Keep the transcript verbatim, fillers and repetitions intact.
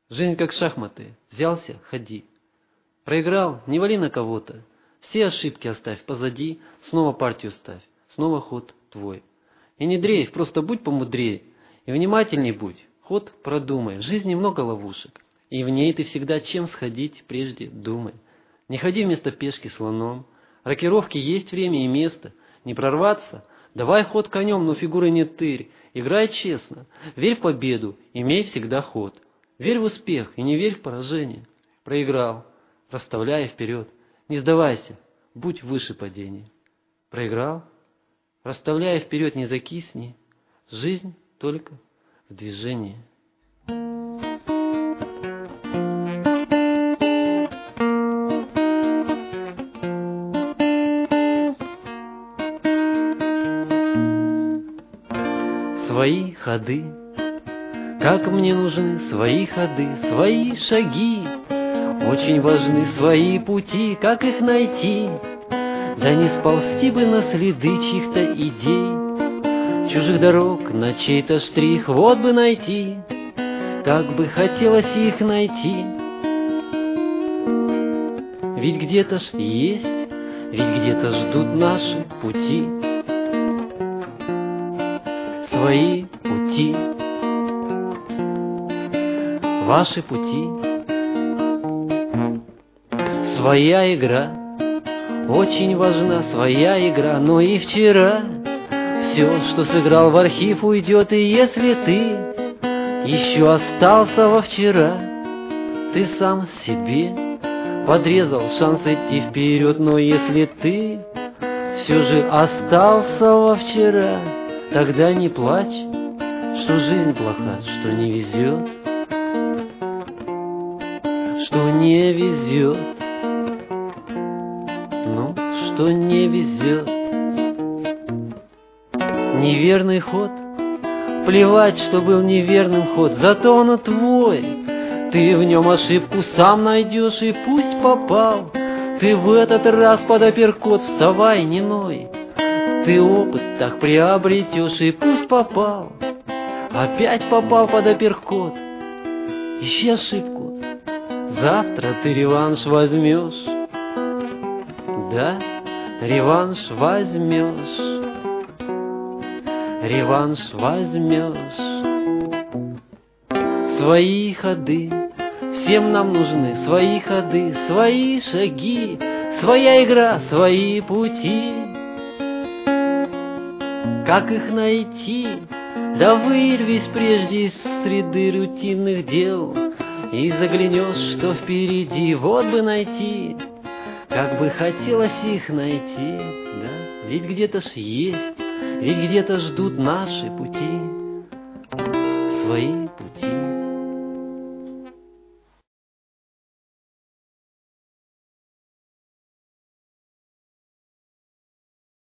Жизнь как шахматы. Взялся — ходи. Проиграл — не вали на кого-то. Все ошибки оставь позади, снова партию ставь, снова ход твой. И не дрейф, просто будь помудрее, и внимательней будь, ход продумай. В жизни много ловушек, и в ней ты всегда чем сходить, прежде думай. Не ходи вместо пешки слоном, рокировки есть время и место, не прорваться, давай ход конем, но фигуры не тырь, играй честно, верь в победу, имей всегда ход. Верь в успех и не верь в поражение. Проиграл, расставляй вперед, не сдавайся, будь выше падения. Проиграл, расставляй вперед, не закисни, жизнь только в движении. Свои ходы, как мне нужны свои ходы, свои шаги. Очень важны свои пути, как их найти? Да не сползти бы на следы чьих-то идей, чужих дорог на чей-то штрих, вот бы найти, как бы хотелось их найти. Ведь где-то ж есть, ведь где-то ждут наши пути. Свои пути, ваши пути. Своя игра, очень важна своя игра, но и вчера все, что сыграл в архив, уйдет, и если ты еще остался во вчера, ты сам себе подрезал шанс идти вперед, но если ты все же остался во вчера, тогда не плачь, что жизнь плоха, что не везет, что не везет. Ну, что не везет. Неверный ход, плевать, что был неверным ход, зато он твой. Ты в нем ошибку сам найдешь, и пусть попал ты в этот раз под апперкот, вставай, не ной. Ты опыт так приобретешь, и пусть попал, опять попал под апперкот. Ищи ошибку, завтра ты реванш возьмешь. Да, реванш возьмешь, реванш возьмешь. Свои ходы, всем нам нужны свои ходы, свои шаги, своя игра, свои пути. Как их найти? Да вырвись прежде из среды рутинных дел и заглянешь, что впереди, вот бы найти. Как бы хотелось их найти, да? Ведь где-то ж есть, ведь где-то ждут наши пути, свои пути.